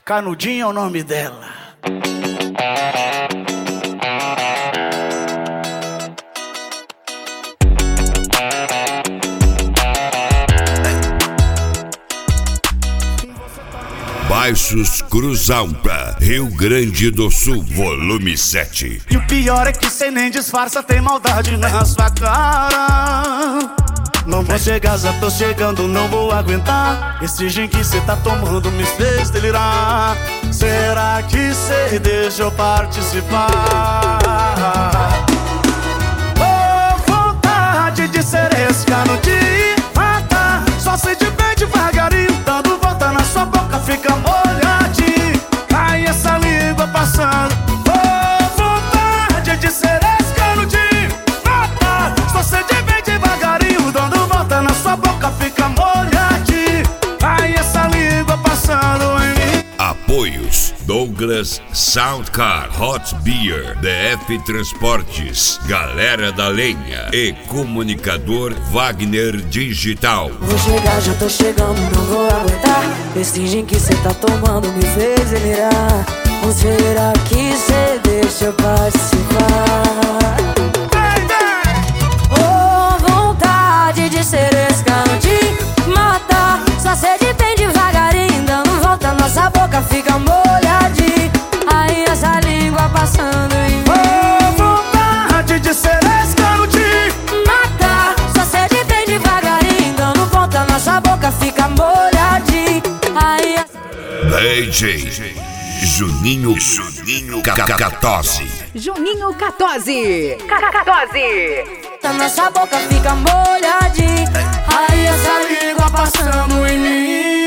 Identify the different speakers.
Speaker 1: Canudinho é o nome dela.
Speaker 2: Baixos Cruz Alta, Rio Grande do Sul, volume 7.
Speaker 1: E o pior é que cê nem disfarça, tem maldade na sua cara. Não vou chegar, já tô chegando, não vou aguentar. Esse gin que cê tá tomando me fez delirar. Será que cê deixa eu participar? Oh, vontade de ser esse canudinho, mata. Só se de bem devagarinho, dando volta na sua boca, fica molhadinho. Cai essa língua passando. Oh, vontade de ser esse canudinho, mata. Só se de bem devagarinho, dando volta na sua boca, fica molhadinho. Cai essa língua passando em mim.
Speaker 2: Apoios: Douglas Soundcar, Hot Beer, DF Transportes, Galera da Lenha e Comunicador Wagner Digital.
Speaker 3: Vou chegar, já tô chegando, não vou aguentar. Esse gin que cê tá tomando me fez delirar. Ou será que cê deixa eu participar? Oh, vontade de ser esse canudinho, mata. Só sede bem devagarinho, dando volta, nossa boca fica molhadinha. Aí essa língua passando em mim.
Speaker 1: Oh, vontade de ser esse canudinho,
Speaker 3: mata. Só sede bem devagarinho, dando volta, nossa boca fica molhadinha. Aí
Speaker 2: DJ Juninho Catose.
Speaker 4: Juninho Catose. Catose.
Speaker 3: nossa boca fica molhadinha. Aí essa língua passando em mim.